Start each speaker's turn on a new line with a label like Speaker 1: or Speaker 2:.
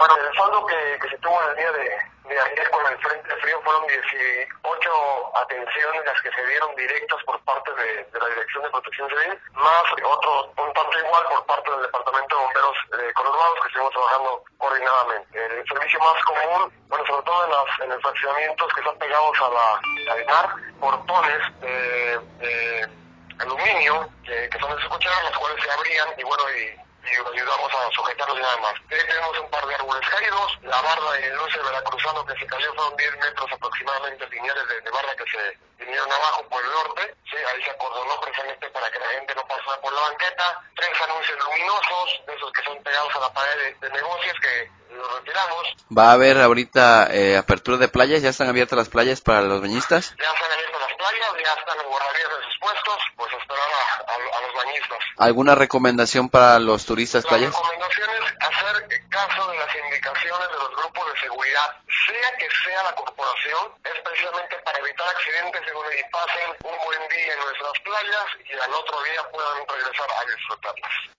Speaker 1: Bueno, el saldo que se tuvo en el día de ayer con el Frente Frío fueron 18 atenciones las que se dieron directas por parte de la Dirección de Protección Civil, más un tanto igual por parte del Departamento de Bomberos Conurbados, que estuvimos trabajando coordinadamente. El servicio más común, bueno, sobre todo en los fraccionamientos que están pegados al mar, portones de aluminio que son de escuchar, las cuales se abrían y bueno, y ayudamos a sujetarlos y nada más. Tenemos un par de árboles caídos, la barda y el luce veracruzano que se cayó fueron 10 metros aproximadamente lineales de barda que se vinieron abajo por el norte, sí, ahí se acordonó precisamente para que la gente no pasara por la banqueta, 3 anuncios luminosos, de esos que son pegados a la pared de negocios que los retiramos.
Speaker 2: ¿Va a haber ahorita apertura de playas? ¿Ya están abiertas las playas para los bañistas?
Speaker 1: Ya están abiertas las playas, ya están los guardavías de sus puestos, pues esperar a los bañistas.
Speaker 2: ¿Alguna recomendación para los turistas playas?
Speaker 1: La recomendación es hacer caso de las indicaciones de los grupos de seguridad, sea que sea la corporación, es precisamente para evitar accidentes y pasen un buen día en nuestras playas y al otro día puedan regresar a disfrutarlas.